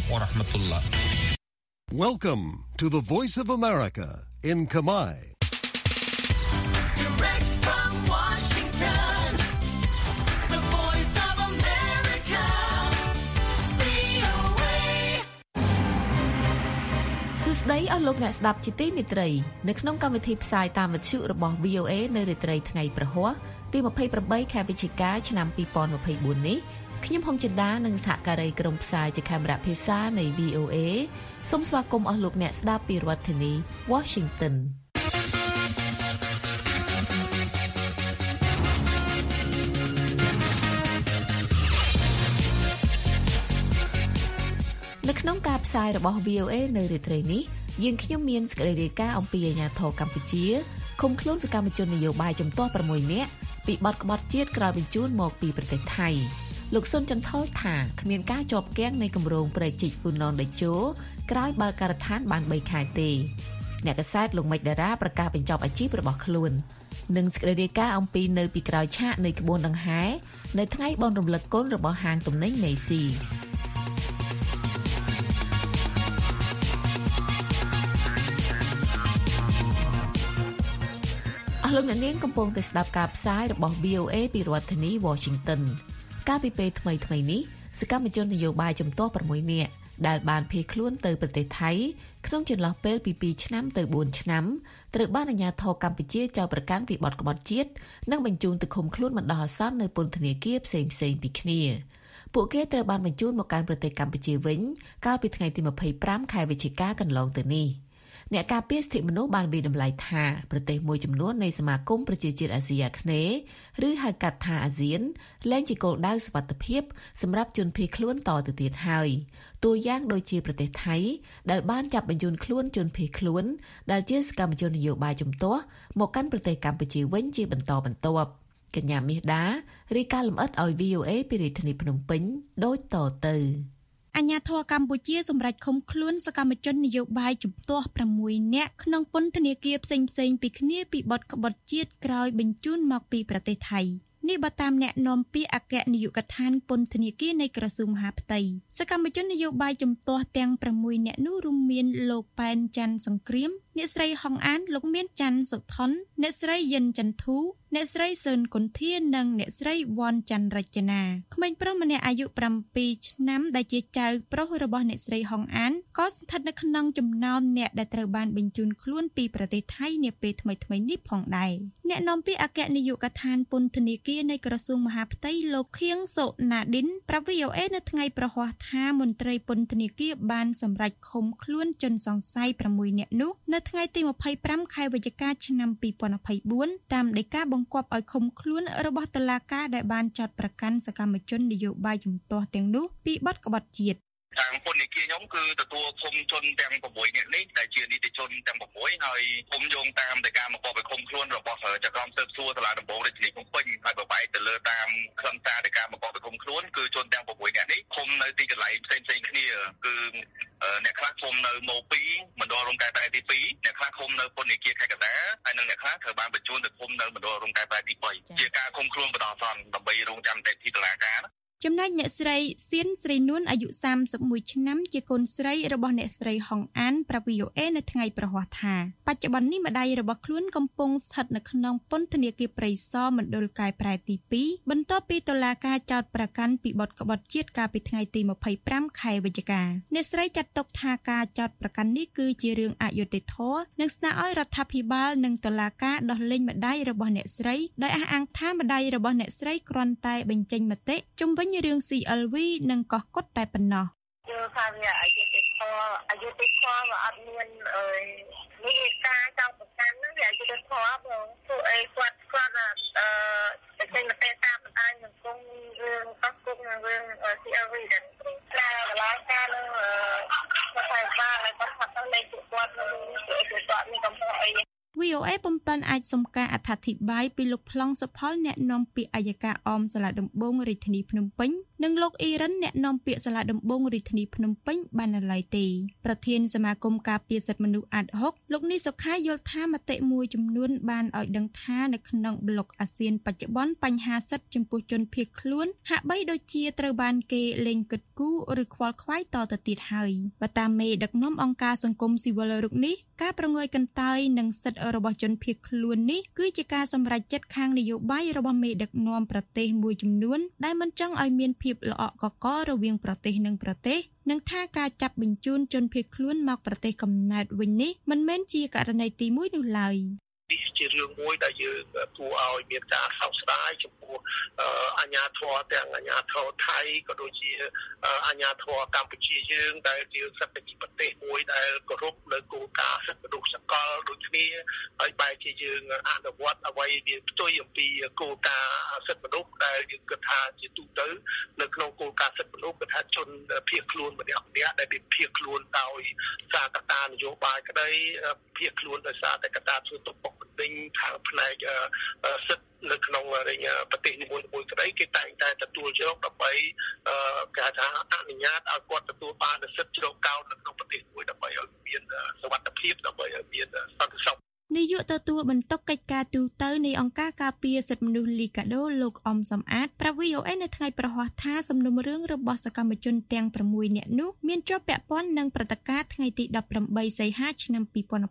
warahmatullah. Welcome to the Voice of America in Khmer. Direct from Washington, the Voice of America, VOA. សួស្តីអស់លោកអ្នកស្ដាប់ជាទីមេត្រីនៅក្នុងកម្មវិធីផ្សាយតាមវិទ្យុរបស់ VOA នៅរាត្រីថ្ងៃប្រហ័សទី28ខែវិច្ឆិកាឆ្នាំ2024នេះខ្ញុំហុងចិន្តានិងសហការីក្រុមផ្សាយជាកាមេរ៉ាភាសានៃ VOA សូមស្វាគមន៍អស់លោកអ្នកស្ដាប់ពីរដ្ឋធានី Washington នៅក្នុងការផ្សាយរបស់ VOA នៅរាត្រីនេះយើងខ្ញុំមានសេចក្តីរាយការណ៍អំពីអាជ្ញាធរកម្ពុជាឃុំខ្លួនសកម្មជននយោបាយជំទាស់6នាក់ពីបទក្បត់ជាតិក្រោយបញ្ជូនមកពីប្រទេសថៃលោកសុនចន្ទថុលថាគ្មានការជាប់គាំងនៃគម្រោងប្រជិកហ្វូណនដេជោក្រោយបើកការដ្ឋានបាន3ខែទេអ្នកកាសែតលោកមេចតារាប្រកាសបញ្ចប់អាជីពរបស់ខ្លួននិងសេចក្តីរាយការណ៍អំពីនៅពីក្រោយឆាកនៃក្បួនដង្ហែនៅថ្ងៃបុណ្យរំលឹកគុណរបស់ហាងទំនិញ Macy's លោកអ្នកនាងកំពុងតែស្ដាប់ការផ្សាយរបស់ VOA ពីរដ្ឋធានី Washington កាលពីពេលថ្មីៗនេះសកម្មជននយោបាយជំទាស់6នាក់ដែលបានភៀសខ្លួនទៅប្រទេសថៃក្នុងចន្លោះពេលពី2ឆ្នាំទៅ4ឆ្នាំត្រូវបានអាជ្ញាធរកម្ពុជាចោទប្រកាន់ពីបទក្បត់ជាតិនិងបញ្ជូនទៅឃុំខ្លួនបណ្ដោះអាសន្ននៅពន្ធនាគារផ្សេងៗពីគ្នាពួកគេត្រូវបានបញ្ជូនមកកាន់ប្រទេសកម្ពុជាវិញកាលពីថ្ងៃទី25ខែវិច្ឆិកាកន្លងទៅនេះអ្នកការពារសិទ្ធិមនុស្សបានវិតម្លៃថាប្រទេសមួយចំនួននៃសមាគមប្រជាជាតិអាស៊ីអាគ្នេយ៍ឬហៅកាត់ថាអាស៊ានលែងជាគោលដៅសុវត្ថិភាពសម្រាប់ជនភៀសខ្លួនតទៅទៀតហើយតួយ៉ាងដូចជាប្រទេសថៃដែលបានចាប់បញ្ជូនខ្លួនជនភៀសខ្លួនដែលជាសកម្មជននយោបាយជំទាស់មកកាន់ប្រទេសកម្ពុជាវិញជាបន្តបន្ទាប់កញ្ញាមាសដារាយការណ៍លម្អិតឲ្យ VOA ពីរាជធានីភ្នំពេញដូចតទៅអាជ្ញាធរកម្ពុជាសម្រេចឃុំខ្លួនសកម្មជននយោបាយជំទាស់6នាក់ក្នុងពន្ធនាគារផ្សេងៗពីគ្នាពីបទក្បត់ជាតិក្រោយបញ្ជូនមកពីប្រទេសថៃនេះបើតាមអ្នកនាំពាក្យអគ្គនាយកដ្ឋានពន្ធនាគារនៃក្រសួងមហាផ្ទៃសកម្មជននយោបាយជំទាស់ទាំង6នាក់នោះរួមមានលោកប៉ែនច័ន្ទសង្គ្រាមអ្នកស្រីហុងអានលោកមានច័ន្ទសុថនអ្នកស្រីយិនចន្ទធូអ្នកស្រីសឿនគុន្ធានិងអ្នកស្រីវ៉ាន់ច័ន្ទរចនាក្មេងប្រុសម្នាក់អាយុ7ឆ្នាំដែលជាចៅប្រុសរបស់អ្នកស្រីហុងអានក៏ស្ថិតនៅក្នុងចំណោមអ្នកដែលត្រូវបានបញ្ជូនខ្លួនពីប្រទេសថៃនាពេលថ្មីៗនេះផងដែរអ្នកនាំពាក្យអគ្គនាយកដ្ឋានពន្ធនាគារនៃក្រសួងមហាផ្ទៃលោកខៀងសុណាឌិនប្រាប់ VOA នៅថ្ងៃប្រហ័សថាមន្ត្រីពន្ធនាគារបានសម្រេចឃុំខ្លួនជនសង្ស័យ6នាក់នោះនៅថ្ងៃទី25ខែវិច្ឆិកាឆ្នាំ2024តាមដីកាបង្គាប់ឲ្យឃុំខ្លួនរបស់តុលាការដែលបានចាត់ប្រកាន់សកម្មជននយោបាយជំទាស់ទាំងនោះពីបទក្បត់ជាតិខាងពន្ធនាគារខ្ញុំគឺទទួលឃុំជនទាំង6នាក់នេះដែលជានីតិជនទាំង6ហើយឃុំយោងតាមដីកាបង្គាប់ឲ្យឃុំខ្លួនរបស់ចក្រមស៊ើបសួរតុលាការដំបូងរាជធានីភ្នំពេញហើយបើបែកទៅលើតាមខ្លឹមសារដីកាបង្គាប់ឲ្យឃុំខ្លួនគឺជនទាំង6នាក់នេះឃុំនៅទីកន្លែងផ្សេងៗគ្នាគឺអ្នកខ្លះឃុំនៅម៉ូ2មណ្ឌលរងការតែទី2អ្នកខ្លះឃុំនៅពន្ធនាគារខេត្តកណ្ដាលហើយនិងអ្នកខ្លះត្រូវបានបញ្ជូនទៅឃុំនៅមណ្ឌលរងការតែទី3ជាការឃុំខ្លួនបណ្ដោះអាសន្នដើម្បីរងចាំតែទីតុលាការចំណែកអ្នកស្រីសៀនស្រីនួនអាយុ31ឆ្នាំជាកូនស្រីរបស់អ្នកស្រីហុងអានប្រាប់ VOA នៅថ្ងៃប្រហ័សថាបច្ចុប្បន្ននេះម្ដាយរបស់ខ្លួនកំពុងស្ថិតនៅក្នុងពន្ធនាគារព្រៃសរមណ្ឌលកែប្រែទី2បន្ទាប់ពីតុលាការចោទប្រកាន់ពីបទក្បត់ជាតិកាលពីថ្ងៃទី25ខែវិច្ឆិកាអ្នកស្រីចាត់ទុកថាការចោទប្រកាន់នេះគឺជារឿងអយុត្តិធម៌និងស្នើឲ្យរដ្ឋាភិបាលនិងតុលាការដោះលែងម្ដាយរបស់អ្នកស្រីដោយអះអាងថាម្ដាយរបស់អ្នកស្រីគ្រាន់តែបញ្ចេញមតិជំវិញរឿង CLV និងកោះកុដតែប៉ុណ្ណោះយល់ថាវាអយុត្តិធម៌វាអត់មាននេះការចោទប្រកាន់ហ្នឹងវាអយុត្តិធម៌បងពួកអីគាត់បញ្ចេញមតិតាមបណ្ដាញសង្គមរឿងកោះកុដនិងរឿង CLV ដែលតែកន្លងការនឹងរដ្ឋាភិបាលហើយគាត់ថាទៅលេខពួកគាត់មានកំហុសអី VOA ពុំទាន់អាចសុំការអត្ថាធិប្បាយពីលោកប្លង់សុផលអ្នកនាំពាក្យអัยការអមសាលាដំបងរាជធានីភ្នំពេញនិងលោកអ៊ីរ៉ានអ្នកនាំពាក្យសាលាដំបងរាជធានីភ្នំពេញបាននៅឡើយទេប្រធានសមាគមការពារសិទ្ធិមនុស្សអាត់ហុកលោកនីសុខាយល់ថាមតិមួយចំនួនបានឲ្យដឹងថានៅក្នុងប្លុកអាស៊ានបច្ចុប្បន្នបញ្ហាសិទ្ធិចំពោះជនភៀសខ្លួនហាក់បីដូចជាត្រូវបានគេលែងគិតគូរឬខ្វល់ខ្វាយតទៅទៀតហើយបើតាមមេដឹកនាំអង្គការសង្គមស៊ីវិលរូបនេះការប្រងើយកន្តើយនិងសិទ្ធិរបស់ជនភៀសខ្លួននេះគឺជាការសម្រេចចិត្តខាងនយោបាយរបស់មេដឹកនាំប្រទេសមួយចំនួនដែលមិនចង់ឲ្យមានភាពល្អក់កករវាងប្រទេសនិងប្រទេសនិងថាការចាប់បញ្ជូនជនភៀសខ្លួនមកប្រទេសកំណើតវិញនេះមិនមែនជាករណីទី1នោះឡើយនេះជារឿងមួយដែលយើងគួរឲ្យមានការសោកស្ដាយចំពោះអាជ្ញាធរទាំងអាជ្ញាធរថៃក៏ដូចជាអាជ្ញាធរកម្ពុជាយើងដែលជាសិទ្ធិជាប្រទេសមួយដែលគោរពនៅគោលការណ៍សិទ្ធិមនុស្សសកលដូចគ្នាហើយបែរជាយើងអនុវត្តអ្វីវាផ្ទុយអំពីគោលការណ៍សិទ្ធិមនុស្សដែលយើងគិតថាជាទូទៅនៅក្នុងគោលការណ៍សិទ្ធិមនុស្សគឺថាជនភៀសខ្លួនម្នាក់ៗដែលbịភៀសខ្លួនដោយសារកត្តានយោបាយក្តីភៀសខ្លួនដោយសារតែកត្តាធ្វើទុកបុកម្នេញខាងផ្នែកសិទ្ធិនៅក្នុងប្រទេសនីមួយៗក្តីគេតែងតែទទួលយកដើម្បីគេថាអនុញ្ញាតឲ្យគាត់ទទួលបានសិទ្ធិជ្រកកោននៅក្នុងប្រទេសមួយដើម្បីឲ្យមានសុវត្ថិភាពដើម្បីឲ្យមានសន្តិសុខនាយកទទួលបន្ទុកកិច្ចការទូតនៃអង្គការការពារសិទ្ធិមនុស្សលីកាដូលោកអំសំអាតប្រាប់ VOA នៅថ្ងៃប្រហ័សថាសំណុំរឿងរបស់សកម្មជនទាំង6នាក់នោះមានជាប់ពាក់ព័ន្ធនឹងព្រឹត្តិការណ៍ថ្ងៃទី18សីហាឆ្នាំ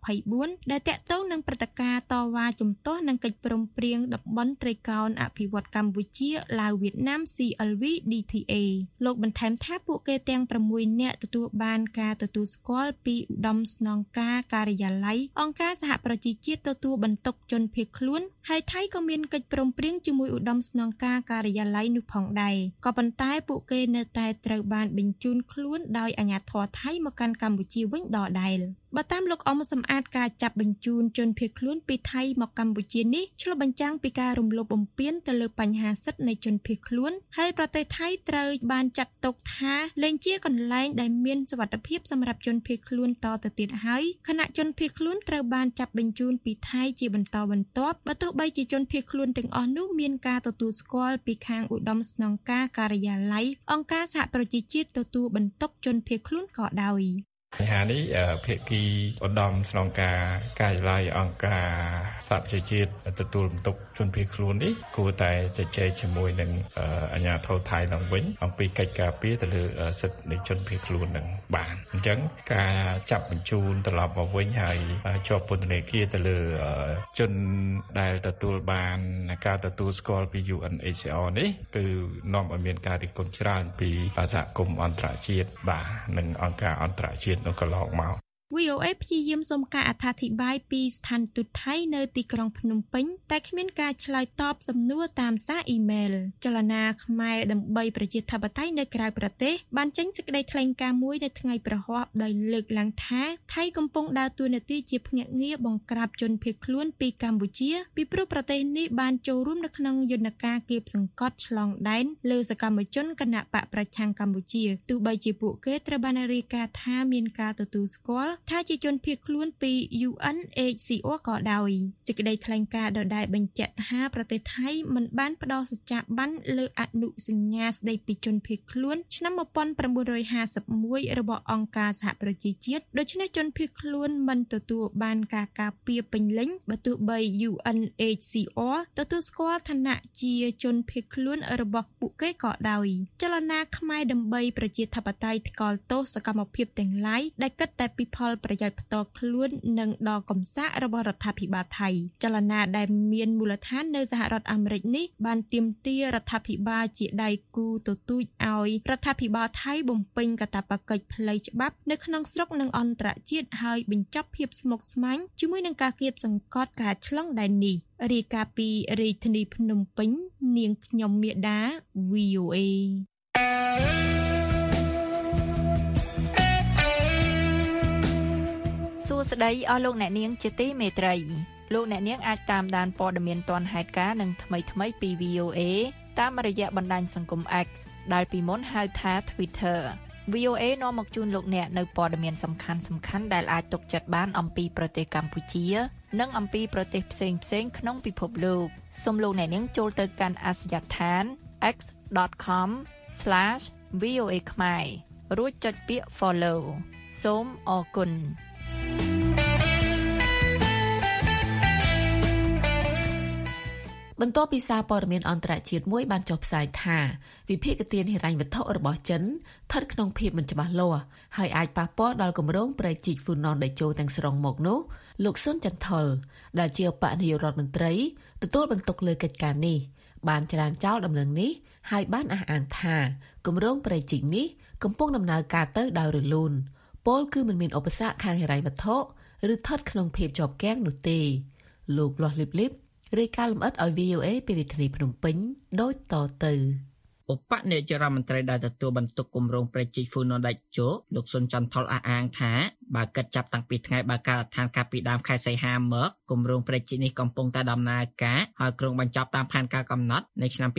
2024ដែលតាក់ទងនឹងព្រឹត្តិការណ៍តវ៉ាជំទាស់នឹងកិច្ចព្រមព្រៀងតំបន់ត្រីកោណអភិវឌ្ឍកម្ពុជាឡាវវៀតណាម CLV DTA លោកបន្ថែមថាពួកគេទាំង6នាក់ទទួលបានការទទួលស្គាល់ពីឧត្តមស្នងការការិយាល័យអង្គការសហប្រជាជាតិទទួលបន្ទុកជនភៀសខ្លួនហើយថៃក៏មានកិច្ចព្រមព្រៀងជាមួយឧត្តមស្នងការការិយាល័យនោះផងដែរក៏ប៉ុន្តែពួកគេនៅតែត្រូវបានបញ្ជូនខ្លួនដោយអាជ្ញាធរថៃមកកាន់កម្ពុជាវិញដដែលបើតាមលោកអមសំអាតការចាប់បញ្ជូនជនភៀសខ្លួនពីថៃមកកម្ពុជានេះឆ្លុះបញ្ចាំងពីការរំលោភបំពានទៅលើបញ្ហាសិទ្ធិនៃជនភៀសខ្លួនហើយប្រទេសថៃត្រូវបានចាត់ទុកថាលែងជាកន្លែងដែលមានសុវត្ថិភាពសម្រាប់ជនភៀសខ្លួនតទៅទៀតហើយខណៈជនភៀសខ្លួនត្រូវបានចាប់បញ្ជូនពីថៃជាបន្តបន្ទាប់បើទោះបីជាជនភៀសខ្លួនទាំងអស់នោះមានការទទួលស្គាល់ពីខាងឧត្តមស្នងការការិយាល័យអង្គការសហប្រជាជាតិទទួលបន្ទុកជនភៀសខ្លួនក៏ដោយបញ្ហានេះភាគីឧត្តមស្នងការការិយាល័យអង្គការសហប្រជាជាតិទទួលបន្ទុកជនភៀសខ្លួននេះគួរតែជជែកជាមួយនឹងអាជ្ញាធរថៃឡើងវិញអំពីកិច្ចការពារទៅលើសិទ្ធិនៃជនភៀសខ្លួននឹងបានអញ្ចឹងការចាប់បញ្ជូនត្រឡប់មកវិញហើយជាប់ពន្ធនាគារទៅលើជនដែលទទួលបានការទទួលស្គាល់ពី UNHCR នេះគឺនាំឲ្យមានការរិះគន់ច្រើនពីសហគមន៍អន្តរជាតិបាទនិងអង្គការអន្តរជាតិនៅកន្លងមក VOA ព្យាយាមសុំការអត្ថាធិប្បាយពីស្ថានទូតថៃនៅទីក្រុងភ្នំពេញតែគ្មានការឆ្លើយតបសំណួរតាមសារអ៊ីមែលចលនាខ្មែរដើម្បីប្រជាធិបតេយ្យនៅក្រៅប្រទេសបានចេញសេចក្តីថ្លែងការណ៍មួយនៅថ្ងៃប្រហ័សដោយលើកឡើងថាថៃកំពុងដើរតួនាទីជាភ្នាក់ងារបង្ក្រាបជនភៀសខ្លួនពីកម្ពុជាពីព្រោះប្រទេសនេះបានចូលរួមនៅក្នុងយន្តការគាបសង្កត់ឆ្លងដែនលើសកម្មជនគណបកប្រឆាំងកម្ពុជាទោះបីជាពួកគេត្រូវបានរាយការណ៍ថាមានការទទួលស្គាល់ថាជាជនភៀសខ្លួនពី UNHCR ក៏ដោយសេចក្តីថ្លែងការណ៍ដដែលបញ្ជាក់ថាប្រទេសថៃមិនបានផ្ដល់សច្ចាប័នលើអនុសញ្ញាស្តីពីជនភៀសខ្លួនឆ្នាំ1951របស់អង្គការសហប្រជាជាតិដូច្នេះជនភៀសខ្លួនមិនទទួលបានការការពារពេញលេញបើទោះបី UNHCR ទទួលស្គាល់ឋានៈជាជនភៀសខ្លួនរបស់ពួកគេក៏ដោយចលនាខ្មែរដើម្បីប្រជាធិបតេយ្យថ្កោលទោសសកម្មភាពទាំងឡាយដែលគិតតែពីផលប្រយោជន៍ផ្ទាល់ខ្លួននិងដល់កំសាករបស់រដ្ឋាភិបាលថៃចលនាដែលមានមូលដ្ឋាននៅសហរដ្ឋអាមេរិកនេះបានទាមទាររដ្ឋាភិបាលជាដៃគូទទូចឲ្យរដ្ឋាភិបាលថៃបំពេញកាតព្វកិច្ចផ្លូវច្បាប់នៅក្នុងស្រុកនិងអន្តរជាតិហើយបញ្ចប់ភាពស្មុគស្មាញជាមួយនឹងការគៀបសង្កត់ការឆ្លងដែននេះរាយការណ៍ពីរាជធានីភ្នំពេញនាងខ្ញុំមាតា VOA សួស្តីអស់លោកអ្នកនាងជាទីមេត្រីលោកអ្នកនាងអាចតាមដានព័ត៌មានទាន់ហេតុការណ៍និងថ្មីៗពី VOA តាមរយៈបណ្ដាញសង្គម X ដែលពីមុនហៅថា Twitter VOA នាំមកជូនលោកអ្នកនៅព័ត៌មានសំខាន់ៗដែលអាចទុកចិត្តបានអំពីប្រទេសកម្ពុជានិងអំពីប្រទេសផ្សេងៗក្នុងពិភពលោកសូមលោកអ្នកនាងចូលទៅកាន់អាសយដ្ឋាន x.com/VOA facebook.com/VOA ខ្មែររួចចុចពាក្យ follow សូមអរគុណបន្ទាប់ពីសារព័ត៌មានអន្តរជាតិមួយបានចុះផ្សាយថាវិភាគទានហិរញ្ញវត្ថុរបស់ចិនស្ថិតក្នុងភាពមិនច្បាស់លាស់ហើយអាចប៉ះពាល់ដល់គម្រោងប្រែកជីកហ្វូណនតេជោទាំងស្រុងមកនោះលោកស៊ុនចន្ទថុលដែលជាឧបនាយករដ្ឋមន្ត្រីទទួលបន្ទុកលើកិច្ចការនេះបានច្រានចោលដំណឹងនេះហើយបានអះអាងថាគម្រោងប្រែកជីកនេះកំពុងដំណើរការទៅដោយរលូនពលគឺមិនមានឧបសគ្គខាងហិរញ្ញវត្ថុឬស្ថិតក្នុងភាពជាប់គាំងនោះទេលោកលាស់លីបលីបរាយការណ៍លម្អិតឲ្យ VOA ពីរាជធានីភ្នំពេញដូចតទៅឧបនាយករដ្ឋមន្ត្រីដែលទទួលបន្ទុកគម្រោងប្រែកជីកហ្វូណនតេជោលោកស៊ុនចន្ទថុលអះអាងថាបើគិតចាប់តាំងពីថ្ងៃបើកការដ្ឋានកាលពីដើមខែសីហាមកគម្រោងប្រែកជីកនេះកំពុងតែដំណើរការហើយគ្រោងបញ្ចប់តាមផែនការកំណត់នៅឆ្នាំ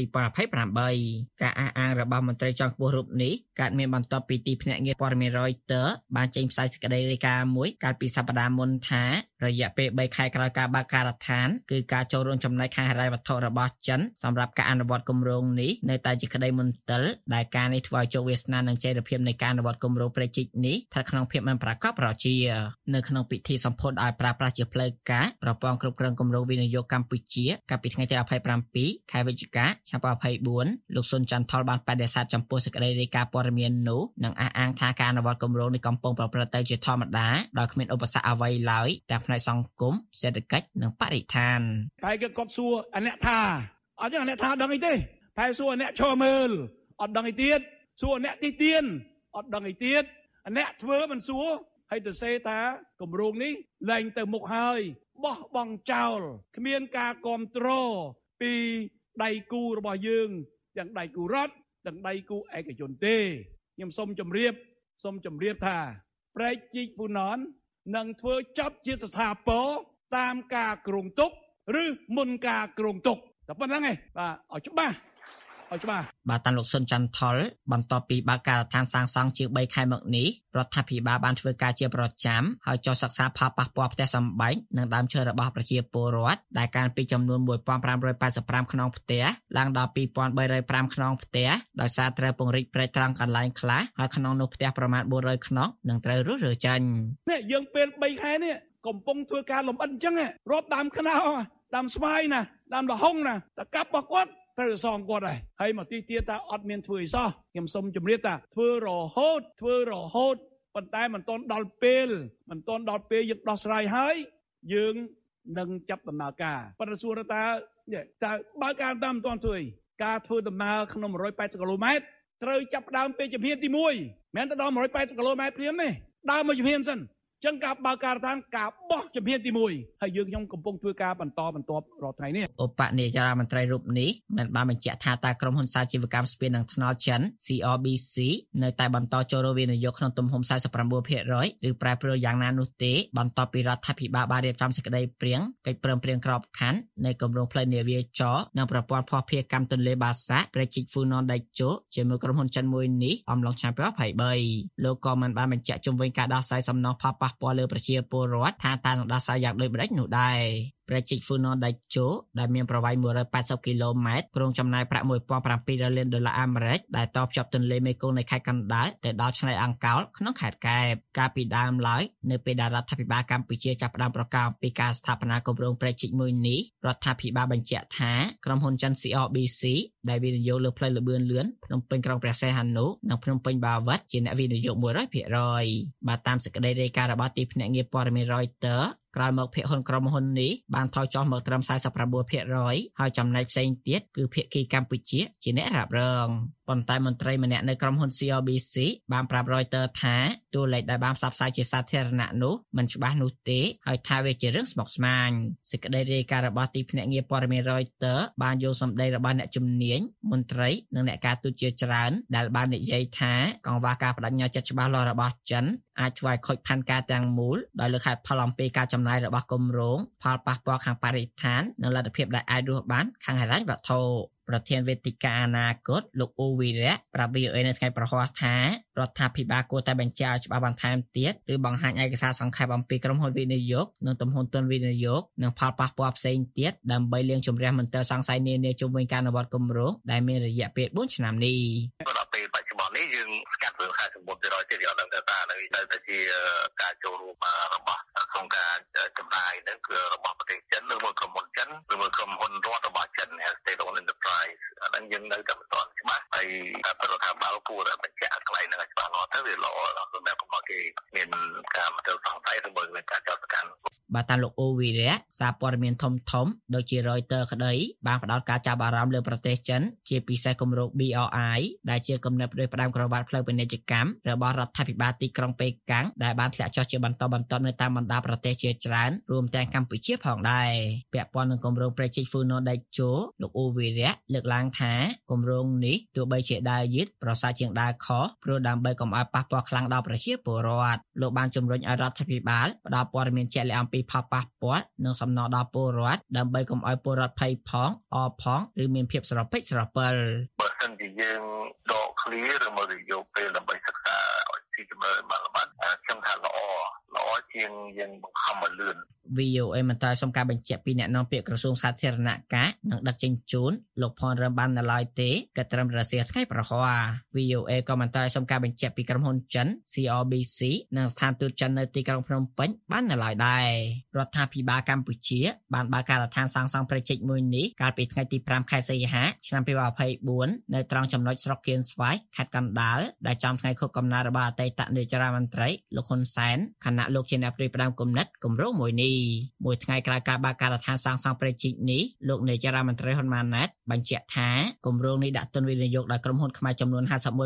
2028ការអះអាងរបស់មន្ត្រីជាន់ខ្ពស់រូបនេះកើតមានបន្ទាប់ពីទីភ្នាក់ងារព័ត៌មាន Reuters បានចេញផ្សាយសេចក្តីរាយការណ៍មួយកាលពីសប្តាហ៍មុនថារយៈពេល3ខែក្រោយការបើកការដ្ឋានគឺការចូលរួមចំណែកខាងហិរញ្ញវត្ថុរបស់ចិនសម្រាប់ការអនុវត្តគម្រោងនេះនៅតែជាក្តីមន្ទិលដែលការនេះធ្វើឲ្យជោគវាសនានិងចីរភាពនៃការអនុវត្តគម្រោងប្រែកជីកនេះស្ថិតក្នុងភាពមិនប្រាកដប្រជានៅក្នុងពិធីសម្ពោធឲ្យប្រើប្រាស់ជាផ្លូវការប្រព័ន្ធគ្រប់គ្រងគម្រោងវិនិយោគកម្ពុជាកាលពីថ្ងៃទី27ខែវិច្ឆិកាឆ្នាំ2024លោកស៊ុនចន្ទថុលបានបដិសេធចំពោះសេចក្តីរាយការណ៍ព័ត៌មាននោះនិងអះអាងថាការអនុវត្តគម្រោងនេះកំពុងប្រព្រឹត្តទៅជាធម្មតាដោយគ្មានឧបសគ្គអ្វីឡើយទាំងផ្នែកសង្គមសេដ្ឋកិច្ចនិងបរិស្ថានតែគាត់សួរអាអ្នកថាអត់ចឹងអាអ្នកថាដឹងអីទេតែសួរអាអ្នកឈរមើលអត់ដឹងអីទៀតសួរអ្នកទីទៀនអត់ដឹងអីទៀតអាអ្នកធ្វើមិនសួរហើយទៅសេថាគម្រោងនេះលែងទៅមុខហើយបោះបង់ចោលគ្មានការគ្រប់គ្រងពីដៃគូរបស់យើងទាំងដៃគូរដ្ឋទាំងដៃគូឯកជនទេខ្ញុំសូមជម្រាបថាប្រែកជីកហ្វូណននឹងធ្វើចប់ជាស្ថាពរតាមការគ្រោងទុកឬមុនការគ្រោងទុកតែប៉ុណ្្នឹងឯងបាទឲ្យច្បាស់បាទតាលោកស៊ុនចន្ទថុលបន្ទាប់ពីបើកការដ្ឋានសាងសង់ជាង3ខែមកនេះរដ្ឋាភិបាលបានធ្វើការជាប្រចាំហើយចុះសិក្សាផលប៉ះពាល់ផ្ទះសម្បែងនិងដើមឈើរបស់ប្រជាពលរដ្ឋដែលកើនពីចំនួន1585ខ្នងផ្ទះឡើងដល់2305ខ្នងផ្ទះដោយសារត្រូវពង្រីកព្រែកត្រង់កន្លែងខ្លះហើយក្នុងនោះផ្ទះប្រមាណ400ខ្នងនឹងត្រូវរើចេញនេះយើងពេល3ខែនេះកំពុងធ្វើការលម្អិតអញ្ចឹងរាប់ដើមខ្នោដើមស្វាយណាដើមលហុងណាតកាប់របស់គាត់ត្រូវសងគាត់ហើយមកទីទៀតថាអត់មានធ្វើអីសោះខ្ញុំសូមជម្រាបថាធ្វើរហូតប៉ុន្តែមិនទាន់ដល់ពេលយើងដោះស្រាយហើយយើងនឹងចាប់ដំណើរការប៉ុន្តែសួរថាបើការតាមមិនទាន់ធ្វើការធ្វើដំណើរក្នុង180គីឡូម៉ែត្រត្រូវចាប់ដើមពេលជំហានទី1មិនមែនទៅដល់180គីឡូម៉ែត្រព្រាមទេដើរមកជំហានសិនចឹងការបើកការដ្ឋានការបោះជំហានទី1ហើយយើងខ្ញុំកំពុងធ្វើការបន្តរាល់ថ្ងៃនេះឧបនាយករដ្ឋមន្ត្រីរូបនេះមិនបានបញ្ជាក់ថាតើក្រុមហ៊ុនសាជីវកម្មស្ពាននិងថ្នល់ចិន CRBC នៅតែបន្តចូលរួមវិនិយោគក្នុងទំហំ 49% ឬប្រែប្រួលយ៉ាងណានោះទេបន្ទាប់ពីរដ្ឋាភិបាលបានរៀបចំសេចក្តីព្រាងកិច្ចព្រមព្រៀងក្របខ័ណ្ឌនៃគម្រោងផ្លូវនាវាចរនិងប្រព័ន្ធភស្តុភារកម្មទន្លេបាសាក់ប្រជិកហ្វូណនតេជោជាមួយក្រុមហ៊ុនចិនមួយនេះអំឡុងឆ្នាំ2023លោកក៏មិនបានបញ្ជាក់ជុំវិញការដោះស្រាយសំណងផលប៉ះពាល់លើប្រជាពលរដ្ឋថាតើនឹងដោះស្រាយយ៉ាងដូចម្តេចនោះដែរប្រជិកហ្វូណនតេជោដែលមានប្រវែង180គីឡូម៉ែត្រក្រុងចំណាយប្រាក់$1700លានអាមេរិកដែលតភ្ជាប់ទន្លេមេគង្គនៃខេត្តកណ្ដាលទៅដល់ឆ្នេរអង្កោលក្នុងខេត្តកែបកាលពីដើមឡើយនៅពេលដែលរដ្ឋាភិបាលកម្ពុជាចាប់ផ្ដើមប្រកាសពីការស្ថាបនាគម្រោងប្រជិកមួយនេះរដ្ឋាភិបាលបញ្ជាក់ថាក្រុមហ៊ុនចិន CRBC ដែលវិនិយោគលើផ្លូវលបឿនលឿនភ្នំពេញក្រុងព្រះសីហនុនិងភ្នំពេញបាវិតជាអ្នកវិនិយោគ 100% បាទតាមសេចក្តីរាយការណ៍របស់ទីភ្នាក់ងារព័ត៌មាន Reutersក្រោយមកភាគហ៊ុនក្រុមហ៊ុននេះបានថយចុះមកត្រឹម 49% ហើយចំណែកផ្សេងទៀតគឺភាគីកម្ពុជាជាអ្នករ៉ាប់រងប៉ុន្តែមន្ត្រីម្នាក់នៅក្រុមហ៊ុន CRBC បានប្រាប់ Reuters ថាតួលេខដែលបានផ្សព្វផ្សាយជាសាធារណៈនោះមិនច្បាស់នោះទេហើយថាវាជារឿងស្មុគស្មាញសេចក្តីរាយការណ៍របស់ទីភ្នាក់ងារព័ត៌មាន Reuters បានយកសម្ដីរបស់អ្នកជំនាញមន្ត្រីនិងអ្នកការទូតជាច្រើនដែលបាននិយាយថាកង្វះការបដិញ្ញាចិត្តច្បាស់លាស់របស់ចិនអាចធ្វើឲ្យខូចផែនការទាំងមូលដោយលើកហេតុផលអំពីការចំណាយរបស់គម្រោងផលប៉ះពាល់ខាងបរិស្ថាននិងលទ្ធភាពដែលអាចរស់បានខាងហិរញ្ញវត្ថុប្រធានវេទិកាអនាគតលោកអូវីរៈប្រាប់ VOA នៅថ្ងៃប្រហ័សថារដ្ឋាភិបាលគួរតែបញ្ជាឲ្យច្បាប់បន្ថែមទៀតឬបង្ហាញឯកសារសង្ខេបអំពីក្រុមហ៊ុនវិនិយោគនិងទំហំទុនវិនិយោគនិងផលប៉ះពាល់ផ្សេងទៀតដើម្បីលាងជម្រះមន្ទិលសង្ស័យនានាជុំវិញការអនុវត្តគម្រោងដែលមានរយៈពេល4ឆ្នាំនេះដល់ពេលបច្ចុប្បន្ននេះយើងស្កាត់រឿង49%ទៀតយកដល់ថានៅតែជាការចូលរួមរបស់ក្នុងការចំណាយនឹងគឺរបស់ប្រទេសចិនឬមួយក្រុមហ៊ុនចិនឬមួយក្រុមហ៊ុនរដ្ឋរបស់ចិន State owned enterprise អានឹងយើងនៅតែមិនទាន់ច្បាស់ហើយរដ្ឋាភិបាលគួរតែបញ្ជាក់កន្លែងហ្នឹងឲ្យច្បាស់លាស់ទៅវាល្អសម្រាប់កុំឲ្យគេមានការមន្ទិលសង្ស័យឬមួយមានការចោទប្រកាន់បាទតាមលោកអូវីរៈសារព័ត៌មានធំដូចជា Reuters ក្តីបានផ្ដោតការចាប់អារម្មណ៍លើប្រទេសចិនជាពិសេសគម្រោង BRI ដែលជាគំនិតផ្ដួចផ្ដើមក្រវ៉ាត់ផ្លូវពាណិជ្ជកម្មរបស់រដ្ឋាភិបាលទីក្រុងប៉េកាំងដែលបានធ្លាក់ចុះជាបន្តបន្ទាប់នៅតាមបណ្ដាប្រទេសជាច្រើនរួមទាំងកម្ពុជាផងដែរពាក់ព័ន្ធនឹងគម្រោងប្រជិកហ្វូណូដេជោលោកអូវីរៈលើកឡើងថាគម្រោងនេះទោះបីជាដើរយឺតប្រសើរជាងដើរខុសព្រោះដើម្បីកុំឲ្យប៉ះពាល់ខ្លាំងដល់ប្រជាពលរដ្ឋលោកបានជំរុញឲ្យរដ្ឋាភិបាលផ្ដល់ព័ត៌មានជាក់លាក់អំពីផលប៉ះពាល់និងសំណងដល់ពលរដ្ឋដើម្បីកុំឲ្យពលរដ្ឋភ័យផងអរផងឬមានភាពស្រពេចស្រពិលបើសិនជាយើងដកឃ្លាឬមកយកពេលដើម្បីសិក្សាឲ្យស៊ីជម្រៅបានខ្ញុំថាល្អជាងយើងបង្ខំឲ្យលឿន VOA មិនត្រូវសុំការបញ្ជាក់ពីអ្នកនាំពាក្យក្រសួងសាធារណការនិងដឹកជញ្ជូនលោកផនរឹមបាននៅឡើយទេក៏ត្រឹមរសៀលថ្ងៃប្រហ័ស VOA ក៏មិនត្រូវសុំការបញ្ជាក់ពីក្រុមហ៊ុនចិន CRBC និងស្ថានទូតចិននៅទីក្រុងភ្នំពេញបាននៅឡើយដែររដ្ឋាភិបាលកម្ពុជាបានបើកការដ្ឋានសាងសង់ប្រជិកមួយនេះកាលពីថ្ងៃទី5ខែសីហាឆ្នាំ2024នៅត្រង់ចំណុចស្រុកគៀនស្វាយខេត្តកណ្ដាលដែលចំថ្ងៃខួបកំណើតរបស់អតីតនាយករដ្ឋមន្ត្រីលោកហ៊ុនសែនខណៈលោកជាអ្នកផ្ដួចផ្ដើមគំនិតគម្រោងមួយនេះមួយថ្ងៃក្រោយការបើកការដ្ឋានសាងសង់ប្រជិកនេះលោកនាយករដ្ឋមន្ត្រីហ៊ុនម៉ាណែតបញ្ជាក់ថាគម្រោងនេះដាក់ទុនវិនិយោគដោយក្រុមហ៊ុនខ្មែរចំនួន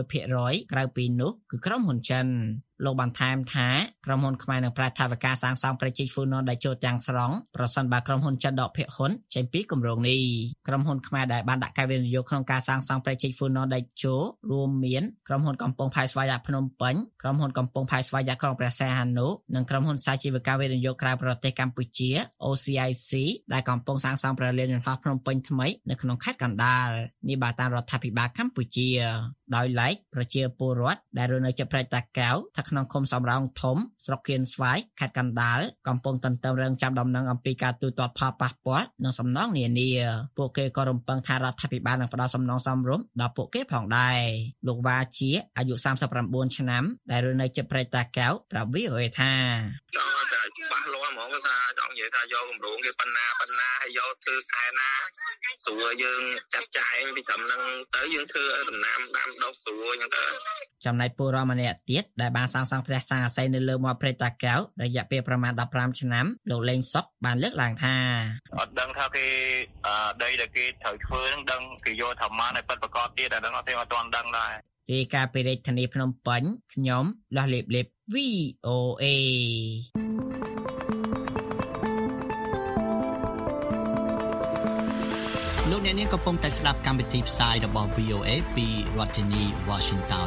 51% ក្រៅពីនោះគឺក្រុមហ៊ុនចិនលោកបានថែមថាក្រុមហ៊ុនខ្មែរនឹងប្រើថវិកាសាងសង់ប្រជិកហ្វូណូដែលចូលទាំងស្រុងប្រសិនបើក្រុមហ៊ុនចិនដកភាគហ៊ុនចេញពីគម្រោងនេះក្រុមហ៊ុនខ្មែរដែលបានដាក់ការវិនិយោគក្នុងការសាងសង់ប្រជិកហ្វូណូដែលចូលរួមមានក្រុមហ៊ុនកំពង់ផែស្វយ័តភ្នំពេញក្រុមហ៊ុនកំពង់ផែស្វយ័តក្រុងព្រះសីហនុនិងក្រុមហ៊ុនសាជីវកម្មវិនិយោគក្រៅប្រទេសកម្ពុជា OCIC ដែលកំពុងសាងសង់ប្រលានយន្តហោះភ្នំពេញថ្មីនៅក្នុងខេត្តកណ្ដាលនេះបាទតាមរដ្ឋាភិបាលកម្ពុជាដោយឡែកប្រជាពលរដ្ឋដែលរស់នៅជិតព្រែកតាកែវថាក្នុងឃុំសំរោងធំស្រុកគៀនស្វាយខេត្តកណ្ដាលកំពុងតន្ទឹងរង់ចាំដំណឹងអំពីការទូទាត់ផលប៉ះពាល់និងសំណងនានាពួកគេក៏រំពឹងថារដ្ឋាភិបាលនឹងផ្ដល់សំណងសមរម្យដល់ពួកគេផងដែរលោកវ៉ាជាអាយុ39ឆ្នាំដែលរស់នៅជិតព្រែកតាកែវប្រាប់ VOA ថាចង់តែច្បាស់លាស់ហ្មងថាចង់និយាយថាយកគម្រោងគេប៉ុណ្ណាហើយយកធ្វើខែណាស្រួលយើងចាត់ចែងពីត្រឹមហ្នឹងទៅយើងធ្វើដំណាំដាំដុះស្រួលអញ្ចឹងទៅចំណែកពលរដ្ឋម្នាក់ទៀតដែលបានសាងសង់ផ្ទះសាងអាស័យនៅលើមាត់ព្រែកតាកែវរយៈពេលប្រមាណ15ឆ្នាំលោកលេងសុកបានលើកឡើងថាអត់ដឹងថាគេដីដែលគេត្រូវធ្វើហ្នឹងដឹងគេយកធម្មតាពិតប្រកបទៀតតែដឹងអត់ទេអត់ទាន់ដឹងដែររាយការណ៍ពីរាជធានីភ្នំពេញខ្ញុំលាស់លេបលេប VOAលោកអ្នកនាងកំពុងតែស្ដាប់កម្មវិធីផ្សាយរបស់ VOA ពីរដ្ឋធានី Washington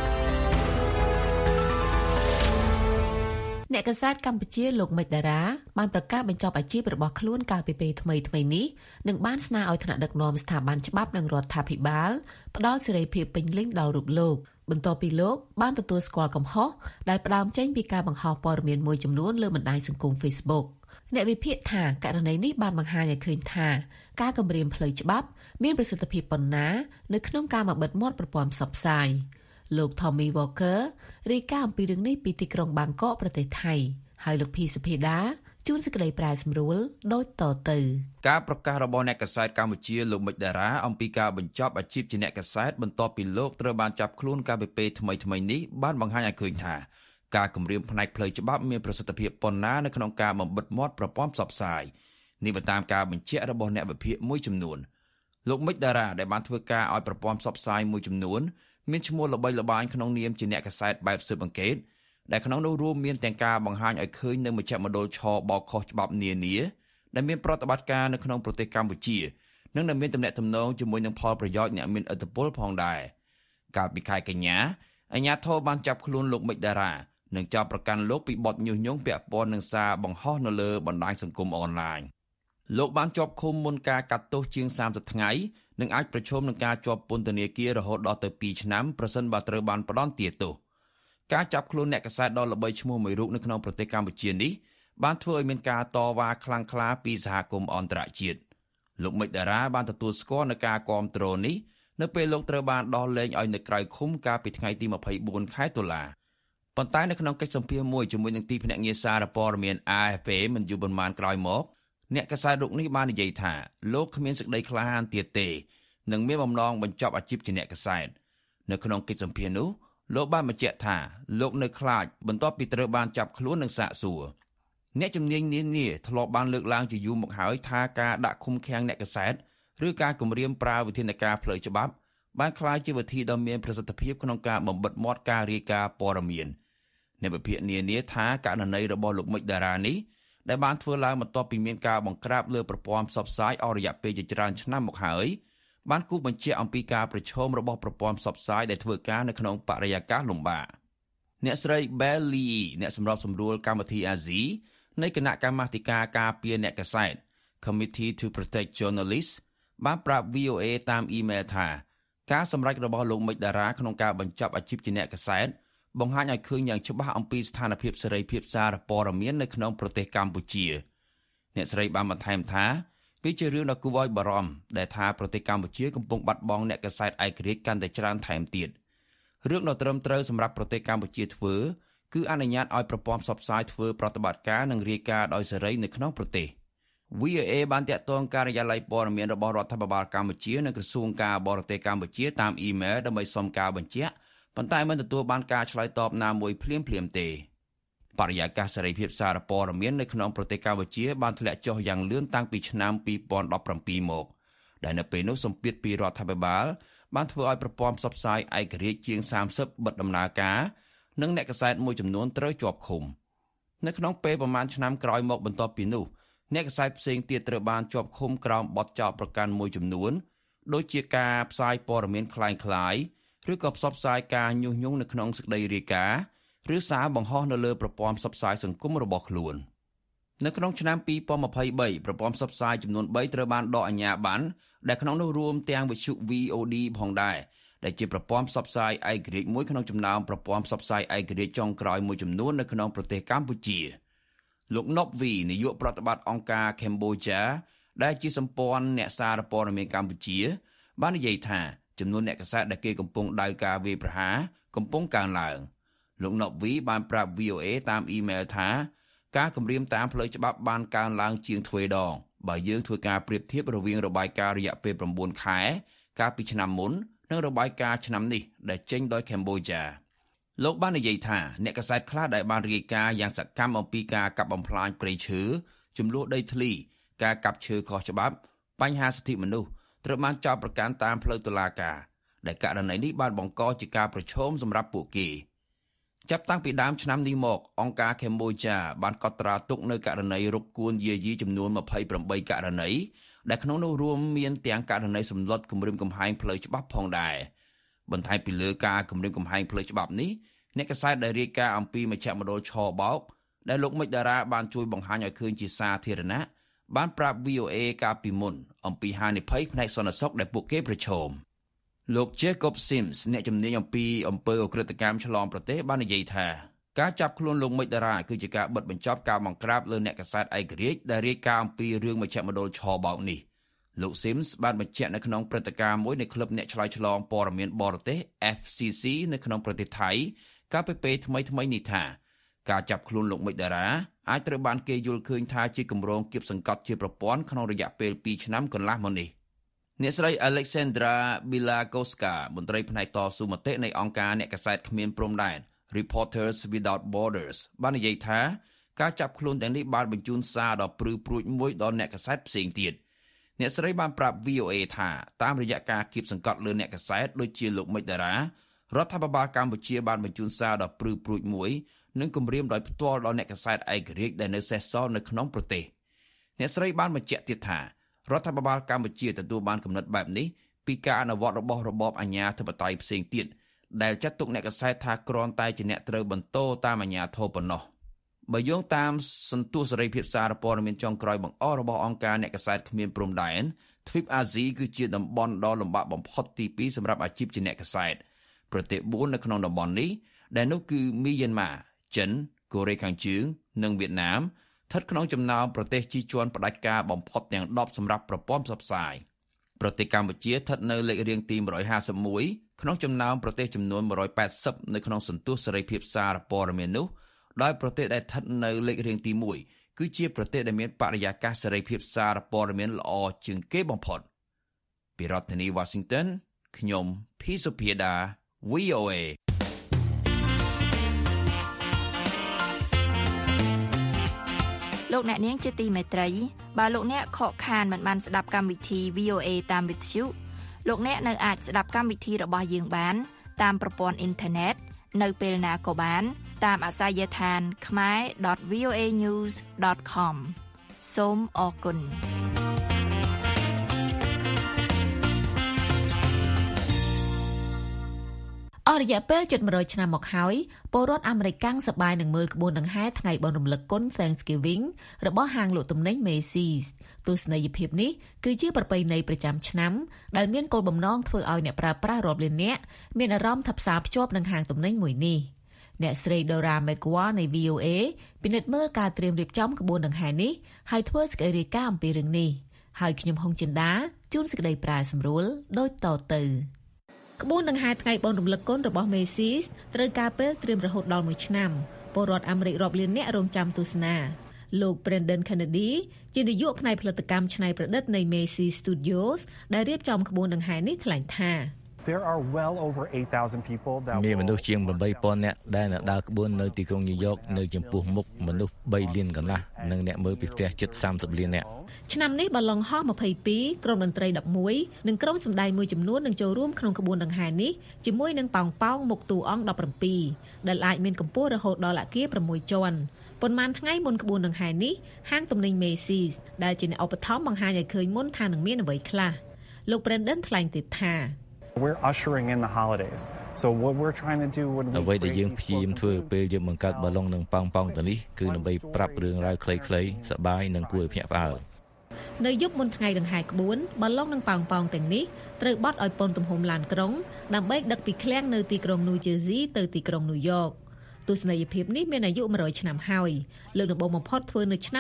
អ្នកកាសែតកម្ពុជាលោកមេចតារាបានប្រកាសបញ្ចប់អាជីពរបស់ខ្លួនកាលពីពេលថ្មីៗនេះនិងបានស្នើឲ្យថ្នាក់ដឹកនាំស្ថាប័នច្បាប់និងរដ្ឋាភិបាលផ្ដល់សេរីភាពពេញលេញដល់រូបលោកបន្ទាប់ពីលោកបានទទួលស្គាល់កំហុសដែលផ្ដើមចេញពីការបង្ហោះព័ត៌មានមួយចំនួនលើបណ្ដាញសង្គម Facebook អ្នកវិភាគថាករណីនេះបានបង្ហាញឲ្យឃើញថាការគំរាមផ្លូវច្បាប់មានប្រសិទ្ធភាពប៉ុណ្ណានៅក្នុងការមកបិទមាត់ប្រព័ន្ធផ្សព្វផ្សាយលោក Tommy Walker រាយការណ៍អំពីរឿងនេះពីទីក្រុងបាងកកប្រទេសថៃហើយលោកភីសុភេដាជួនសេចក្តីប្រែសម្រួលដូចតទៅការប្រកាសរបស់អ្នកកាសែតកម្ពុជាលោកមិចតារាអំពីការបញ្ចប់អាជីពជាអ្នកកាសែតបន្ទាប់ពីលោកត្រូវបានចាប់ខ្លួនកាលពីពេលថ្មីៗនេះបានបង្ហាញឲ្យឃើញថាការគម្រាមផ្នែកផ្លូវច្បាប់មានប្រសិទ្ធភាពប៉ុណ្ណានៅក្នុងការបំបិទមាត់ប្រព័ន្ធផ្សព្វផ្សាយនេះបើតាមការបញ្ជាក់របស់អ្នកវិភាគមួយចំនួនលោកមិចតារាដែលបានធ្វើការឲ្យប្រព័ន្ធផ្សព្វផ្សាយមួយចំនួនមានឈ្មោះល្បីល្បាញក្នុងនាមជាអ្នកកាសែតបែបស៊ើបអង្កេតដែលក្នុងនោះរួមមានទាំងការបង្ហាញឲ្យឃើញនៅមជ្ឈមណ្ឌលឆបោកខុសច្បាប់នានាដែលមានប្រតិបត្តិការនៅក្នុងប្រទេសកម្ពុជានិងដែលមានទំនាក់ទំនងជាមួយនឹងផលប្រយោជន៍អ្នកមានឥទ្ធិពលផងដែរកាលពីខែកញ្ញាអាជ្ញាធរបានចាប់ខ្លួនលោកមិចតារានិងចោទប្រកាន់លោកពីបទញុះញង់ពាក់ព័ន្ធនឹងសារបង្ហោះនៅលើបណ្ដាញសង្គមអនឡាញលោកបានជាប់ឃុំមុនការកាត់ទោសជាង30ថ្ងៃនឹងអាចប្រឈមនឹងការជាប់ពន្ធនាគាររហូតដល់ទៅ2ឆ្នាំប្រសិនបើត្រូវបានផ្ដន្ទាទោសការចាប់ខ្លួនអ្នកកាសែតដ៏ល្បីឈ្មោះមួយរូបនៅក្នុងប្រទេសកម្ពុជានេះបានធ្វើឲ្យមានការតវ៉ាខ្លាំងក្លាពីសហគមន៍អន្តរជាតិលោកមិចតារាបានទទួលស្គាល់នឹងការគាំទ្រនេះនៅពេលលោកត្រូវបានដោះលែងឲ្យនៅក្រៅឃុំកាលពីថ្ងៃទី24ខែតុលាប៉ុន្តែនៅក្នុងកិច្ចសម្ភាសន៍មួយជាមួយនឹងទីភ្នាក់ងារសារព័ត៌មាន AFP មិនយូរប៉ុន្មានក្រោយមកអ្នកកាសែតរូបនេះបាននិយាយថាលោកគ្មានសេចក្តីក្លាហានទៀតទេនិងមានបំណងបញ្ចប់អាជីពជាអ្នកកាសែតនៅក្នុងកិច្ចសម្ភាសន៍នោះលោកបានបញ្ជាក់ថាលោកនៅខ្លាចបន្ទាប់ពីត្រូវបានចាប់ខ្លួននិងសាកសួរអ្នកជំនាញនានាធ្លាប់បានលើកឡើងជាយូរមកហើយថាការដាក់ឃុំឃាំងអ្នកកាសែតឬការគំរាមប្រើវិធានការផ្លូវច្បាប់បានក្លាយជាវិធីដ៏មានប្រសិទ្ធភាពក្នុងការបំបិទមាត់ការរាយការណ៍ព័ត៌មានអ្នកវិភាគនានាថាករណីរបស់លោកមិចតារានេះដែលបានធ្វើឡើងបន្ទាប់ពីមានការបង្ក្រាបលើប្រព័ន្ធផ្សព្វផ្សាយអស់រយៈពេលជាច្រើនឆ្នាំមកហើយបានគូបញ្ជាក់អំពីការប្រឈមរបស់ប្រព័ន្ធផ្សព្វផ្សាយដែលធ្វើការនៅក្នុងបរិយាកាសលំបាកអ្នកស្រី Belly អ្នកសម្របសម្រួលកម្មវិធីអាស៊ីនៃគណៈកម្មាធិការការពារអ្នកកាសែត Committee to Protect Journalists បានប្រាប់ VOA តាមអ៊ីមែលថាការសម្រេចរបស់លោកមិចតារាក្នុងការបញ្ចប់អាជីពជាអ្នកកាសែតបង្ហាញឲ្យឃើញយ៉ាងច្បាស់អំពីស្ថានភាពសេរីភាពសារព័ត៌មាននៅក្នុងប្រទេសកម្ពុជាអ្នកស្រីបានបន្ថែមថាវាជារឿងដ៏គួរឲ្យបារម្ភដែលថាប្រទេសកម្ពុជាកំពុងបាត់បង់អ្នកកាសែតឯករាជ្យកាន់តែច្រើនថែមទៀតរឿងដ៏ត្រឹមត្រូវសម្រាប់ប្រទេសកម្ពុជាធ្វើគឺអនុញ្ញាតឲ្យប្រព័ន្ធផ្សព្វផ្សាយធ្វើប្រតិបត្តិការនិងរាយការណ៍ដោយសេរីនៅក្នុងប្រទេស VOA បានតាក់ទងការិយាល័យព័ត៌មានរបស់រដ្ឋាភិបាលកម្ពុជានិងក្រសួងការបរទេសកម្ពុជាតាមអ៊ីមែលដើម្បីសុំការបញ្ជាក់ប៉ុន្តែមិនទទួលបានការឆ្លើយតបណាមួយភ្លាមៗទេបរិយាកាសសេរីភាពសារព័ត៌មាននៅក្នុងប្រទេសកម្ពុជាបានធ្លាក់ចុះយ៉ាងលឿនតាំងពីឆ្នាំ2017មកដែលនៅពេលនោះសម្ពាធពីរដ្ឋាភិបាលបានធ្វើឲ្យប្រព័ន្ធផ្សព្វផ្សាយឯករាជ្យជាង30បិទដំណើរការនិងអ្នកកាសែតមួយចំនួនត្រូវជាប់ឃុំនៅក្នុងពេលប្រមាណឆ្នាំក្រោយមកបន្ទាប់ពីនោះអ្នកកាសែតផ្សេងទៀតត្រូវបានជាប់ឃុំក្រោមបទចោទប្រកាន់មួយចំនួនដូចជាការផ្សាយព័ត៌មានคล้ายៗឬក៏ផ្សព្វផ្សាយការញុះញង់នៅក្នុងសេចក្តីរាយការណ៍ឬសារបង្ហោះនៅលើប្រព័ន្ធផ្សព្វផ្សាយសង្គមរបស់ខ្លួននៅក្នុងឆ្នាំ2023ប្រព័ន្ធផ្សព្វផ្សាយចំនួន3ត្រូវបានដកអាជ្ញាប័ណ្ណដែលក្នុងនោះរួមទាំងវិទ្យុ VOD ផងដែរដែលជាប្រព័ន្ធផ្សព្វផ្សាយឯករាជ្យមួយក្នុងចំណោមប្រព័ន្ធផ្សព្វផ្សាយឯករាជ្យចុងក្រោយមួយចំនួននៅក្នុងប្រទេសកម្ពុជាលោក Nobvi នាយកប្រតិបត្តិអង្គការ Cambodia ដែលជាសម្ព័ន្ធអ្នកសារព័ត៌មានកម្ពុជាបាននិយាយថាចំនួនអ្នកកាសែតដែលគេកំពុងដៅការវាយប្រហារកំពុងកើនឡើងលោក Nobvi បានប្រាប់ VOA តាមអ៊ីមែលថាការគំរាមតាមផ្លូវច្បាប់បានកើនឡើងជាងទ្វេដងបើយើងធ្វើការប្រៀបធៀបរវាងរបាយការណ៍រយៈពេល9ខែកាលពីឆ្នាំមុននិងរបាយការណ៍ឆ្នាំនេះដែលចេញដោយ Cambodia លោកបាននិយាយថាអ្នកកាសែតខ្លះដែលបានរាយការណ៍យ៉ាងសកម្មអំពីការកាប់បំផ្លាញព្រៃឈើចំនួនដីធ្លីការកាប់ឈើខុសច្បាប់បញ្ហាសិទ្ធិមនុស្សត្រូវបានចោទប្រកាន់តាមផ្លូវតុលាការដែលករណីនេះបានបង្កជាការប្រឈមសម្រាប់ពួកគេចាប់តាំងពីដើមឆ្នាំនេះមកអង្គការ Cambodia បានកត់ត្រាទុកនៅករណីរកគួនយាយីចំនួន28ករណីដែលក្នុងនោះរួមមានទាំងករណីសម្លុតគំរាមកំហែងផ្លូវច្បាប់ផងដែរបន្ថែមពីលើការគំរាមកំហែងផ្លូវច្បាប់នេះអ្នកកាសែតដែលរាយការណ៍អំពីមជ្ឈមណ្ឌលឆបោកដែលលោកមិចតារាបានជួយបង្ហាញឲ្យឃើញជាសាធារណៈបានប្រាប់ VOA កាលពីមុនអំពីហានិភ័យផ្នែកសន្តិសុខដែលពួកគេប្រឈមលោក Jacob Sims អ្នកជំនាញអំពីអំពើឧក្រិដ្ឋកម្មឆ្លងប្រទេសបាននិយាយថាការចាប់ខ្លួនលោកមិចតារាគឺជាការបិទបញ្ចប់ការបង្ក្រាបលើអ្នកកាសែតឯករាជ្យដែលរាយការណ៍អំពីរឿងមជ្ឈមណ្ឌលឆបោកនេះលោក Sims បានបញ្ជាក់នៅក្នុងព្រឹត្តិការណ៍មួយនៅក្លឹបអ្នកឆ្លើយឆ្លងព័ត៌មានបរទេស FCC នៅក្នុងប្រទេសថៃកាលពីពេលថ្មីនេះថាការចាប់ខ្លួនលោកមិចតារាអាចត្រូវបានគេយល់ឃើញថាជាគម្រោងគៀបសង្កត់ជាប្រព័ន្ធក្នុងរយៈពេល2ឆ្នាំកន្លះមកនេះអ្នកស្រី Alexandra Bilagoska មន្ត្រីផ្នែកតស៊ូមតិនៃអង្គការអ្នកកាសែតគ្មានព្រំដែន Reporters Without Borders បាននិយាយថាការចាប់ខ្លួនទាំងនេះបានបញ្ជូនសារដ៏ព្រឺព្រួចមួយដល់អ្នកកាសែតផ្សេងទៀតអ្នកស្រីបានប្រាប់ VOA ថាតាមរយៈការគៀបសង្កត់លើអ្នកកាសែតដូចជាលោកមិចតារារដ្ឋាភិបាលកម្ពុជាបានបញ្ជូនសារដ៏ព្រឺព្រួចមួយនិងគម្រាមដោយផ្ទាល់ដល់អ្នកកាសែតឯករាជ្យដែលនៅសេសសល់នៅក្នុងប្រទេសអ្នកស្រីបានបញ្ជាក់ទៀតថារដ្ឋាភិបាលកម្ពុជាទទួលបានគំនិតបែបនេះពីការអនុវត្តរបស់របបអាជ្ញាធិបតេយ្យផ្សេងទៀតដែលចាត់ទុកអ្នកកាសែតថាគ្រាន់តែជាអ្នកត្រូវបន្ទោតាមអាជ្ញាធរប៉ុណ្ណោះបើយោងតាមសន្ទុះសេរីភាពសារព័ត៌មានចុងក្រោយបង្អស់របស់អង្គការអ្នកកាសែតគ្មានព្រំដែនទ្វីបអាស៊ីគឺជាតំបន់ដ៏លំបាកបំផុតទី2សម្រាប់អាជីពជាអ្នកកាសែតប្រទេស4នៅក្នុងតំបន់នេះដែលនោះគឺមីយ៉ាន់ម៉ាចិនកូរ៉េខាងជើងនិងវៀតណាមស្ថិតក្នុងចំណោមប្រទេសជិះជាន់ផ្ដាច់ការបំផុតទាំង10សម្រាប់ប្រព័ន្ធផ្សព្វផ្សាយប្រទេសកម្ពុជាស្ថិតនៅលេខរៀងទី151ក្នុងចំណោមប្រទេសចំនួន180នៅក្នុងសន្ទុះសេរីភាពសារព័ត៌មាននោះដោយប្រទេសដែលស្ថិតនៅលេខរៀងទី1គឺជាប្រទេសដែលមានបរិយាកាសសេរីភាពសារព័ត៌មានល្អជាងគេបំផុតពីរដ្ឋធានី Washington ខ្ញុំ P. Sophia VOA លោកអ្នកនាងជាទីមេត្រីបើលោកអ្នកខកខានមិនបានស្ដាប់កម្មវិធី VOA តាមវិទ្យុលោកអ្នកនៅអាចស្ដាប់កម្មវិធីរបស់យើងបានតាមប្រព័ន្ធអ៊ីនធឺណិតនៅពេលណាក៏បានតាមអាសយដ្ឋាន khmer.voanews.com សូមអរគុណអស់រយៈពេលជិត100ឆ្នាំមកហើយពលរដ្ឋអាមេរិកកាំងសប្បាយនឹងមើលក្បួនដង្ហែថ្ងៃបុណ្យរំលឹកគុណ Thanksgiving របស់ហាងលក់ទំនិញ Macy's ទស្សនីយភាពនេះគឺជាប្រពៃណីប្រចាំឆ្នាំដែលមានគោលបំណងធ្វើឲ្យអ្នកប្រើប្រាស់រាប់លាននាក់មានអារម្មណ៍ថាផ្សារភ្ជាប់នឹងហាងទំនិញមួយនេះអ្នកស្រី Dora McGuire នៃ VOA ពិនិត្យមើលការត្រៀមរៀបចំក្បួនដង្ហែនេះហើយធ្វើសេចក្តីរាយការណ៍អំពីរឿងនេះហើយខ្ញុំហុងចិន្តាជួនសេចក្តីប្រាសម្រួលដូចតទៅក្បួនដង្ហែថ្ងៃបុណ្យរំលឹកគុណរបស់ Macy's ត្រូវការពេលត្រៀមរហូតដល់1ឆ្នាំពលរដ្ឋអាមេរិករាប់លាននាក់រងចាំទស្សនាលោក Brendan Kennedy ជានាយកផ្នែកផលិតកម្មច្នៃប្រឌិតនៃ Macy's Studios ដែលរៀបចំក្បួនដង្ហែនេះថ្លែងថា There are well over 8,000 people that មានមនុស្សជាង 8,000 នាក់ដែលនឹងដើរក្បួននៅទីក្រុងញូវយ៉កនៅចំពោះមុខមនុស្ស 3 លានកន្លះនិងអ្នកមើលពីផ្ទះជិត 30 លាននាក់ឆ្នាំនេះបឡុងហោះ22ក្រុមតន្ត្រី11និងក្រុមសម្ដែងមួយចំនួននឹងចូលរួមក្នុងក្បួនដង្ហែនេះជាមួយនឹងប៉ោងប៉ោងមុខតួអង្គ17ដែលអាចមានកម្ពស់រហូតដល់អគារ6ជាន់ប៉ុន្មានថ្ងៃមុនក្បួនដង្ហែនេះហាងទំនិញ Macy's ដែលជាអ្នកឧបត្ថម្ភបង្ហាញឲ្យឃើញមុនថានឹងមានអ្វីខ្លះលោក Brendan ថ្លែងទៀតថា We're ushering in the holidays. So what we're trying to do when we អ្វីដែលយើងព្យាយាមធ្វើពេលយើងបង្កើតបាឡុងនិងប៉ោងប៉ោងទៅនេះគឺដើម្បីប្រាប់រឿងរ៉ាវខ្លីៗសប្បាយនិងគួរឲ្យភ្ញាក់ផ្អើលនៅយប់មុនថ្ងៃដង្ហែក្បួនបាឡុងនិងប៉ោងប៉ោងទាំងនេះត្រូវបត់ឲ្យពន់ទំហំឡានក្រុងដើម្បីដឹកពីឃ្លាំងនៅទីក្រុង New Jersey ទៅទីក្រុង New York ទស្សនីយភាពនេះមានអាយុ100ឆ្នាំហើយលើកដំបូងបំផុតធ្វើនៅឆ្នាំ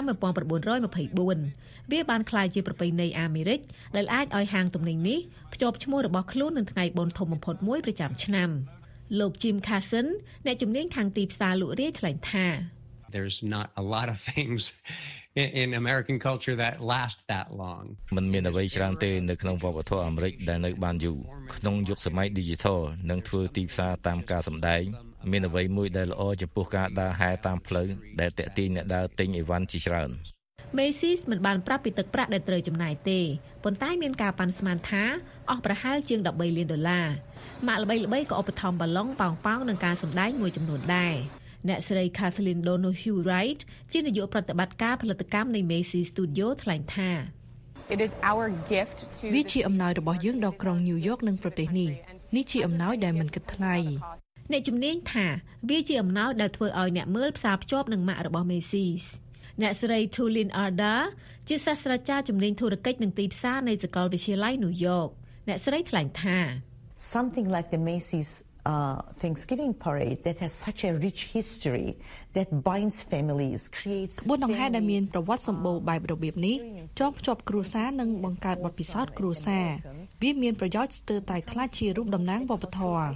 1924វាបានក្លាយជាប្រពៃណីអាមេរិកដែលអាចឲ្យហាងទំនិញនេះភ្ជាប់ឈ្មោះរបស់ខ្លួននឹងថ្ងៃបុណ្យធំបំផុតមួយប្រចាំឆ្នាំលោក Jim Carson អ្នកជំនាញខាងទីផ្សារលក់រាយថ្លែងថា There's not a lot of things in American culture that last that long มันមានអ្វីច្រើនទេនៅក្នុងវប្បធម៌អាមេរិកដែលនៅបានយូរក្នុងយុគសម័យ Digital និងធ្វើទីផ្សារតាមការសម្ដែងមានអ្វីមួយដែលល្អចំពោះការដើរហែតាមផ្លូវដែលតាក់ទាញអ្នកដើរទិញអីវ៉ាន់ជាច្រើន Macy's មិនបានប្រាប់ពីទឹកប្រាក់ដែលត្រូវចំណាយទេប៉ុន្តែមានការប៉ាន់ស្មានថាអស់ប្រហែលជាង$13 លានម៉ាកល្បីៗក៏ឧបត្ថម្ភបាឡុងប៉ោងប៉ោងនឹងការសម្ដែងមួយចំនួនដែរអ្នកស្រី Kathleen Donohue Wright ជានាយកប្រតិបត្តិការផលិតកម្មនៃ Macy's Studio ថ្លែងថា It is our gift to វាជាអំណោយរបស់យើងដល់ក្រុង New York និងប្រទេសនេះជាអំណោយដែលមិនគិតថ្លៃអ្នកជំនាញថាវាជាអំណោយដែលធ្វើឲ្យអ្នកមើលផ្សារភ្ជាប់នឹងម៉ាករបស់ Macy's អ្នកស្រី Tulin Arda ជាសាស្ត្រាចារ្យជំនាញធុរកិច្ចនិងទីផ្សារនៃសាកលវិទ្យាល័យ New York អ្នកស្រីថ្លែងថា Something like the Macy's Thanksgiving parade that has such a rich history that binds families creates ក្បួនដង្ហែដែលមានប្រវត្តិសម្បូរបែបរបៀបនេះចងភ្ជាប់គ្រួសារនិងបង្កើតបទពិសោធន៍គ្រួសារវាមានប្រយោជន៍ស្ទើរតែខ្លាចជារូបតំណាងវប្បធម៌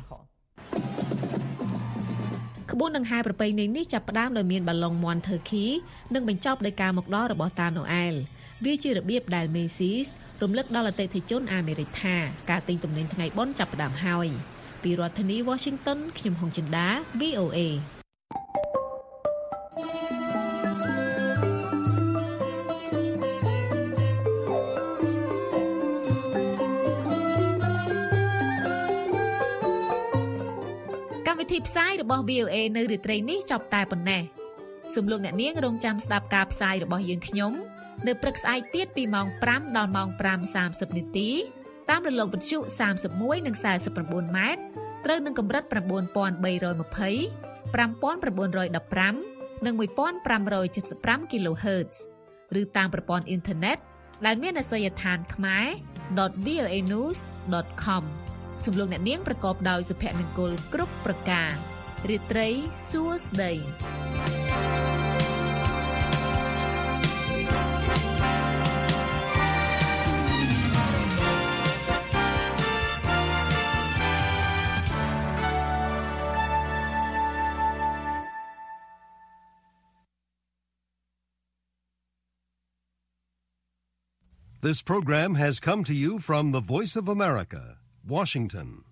ក្បួនដង្ហែប្រពៃណីនេះចាប់ផ្ដើមដោយមានបាឡុងមាន់ Turkey និងបញ្ចប់ដោយការមកដល់របស់តា Noel វាជារបៀបដែល Macy's រំលឹកដល់អតិថិជនអាមេរិកថាការទិញទំនិញថ្ងៃបុណ្យចាប់ផ្ដើមហើយពីរដ្ឋធានី Washington ខ្ញុំហុងចិន្តា VOAកម្មវិធីផ្សាយរបស់ VOA នៅរាត្រីនេះចប់តែប៉ុណ្ណេះសូមលោកអ្នកនាងរងចាំស្ដាប់ការផ្សាយរបស់យើងខ្ញុំនៅព្រឹកស្អែកទៀតពីម៉ោង 5 ដល់ម៉ោង 5:30 នាទីតាមរលកវិទ្យុ 31 និង 49 ម៉ែត្រត្រូវនឹងកម្រិត 9320 5915 និង1575 kHz ឬតាមប្រព័ន្ធអ៊ីនធឺណិតដែលមានអាសយដ្ឋានkhmer.voanews.com សំឡេងអ្នកនាងប្រកបដោយសុភមង្គលគ្រប់ប្រការរាត្រីសួស្តី This program has come to you from the Voice of America, Washington.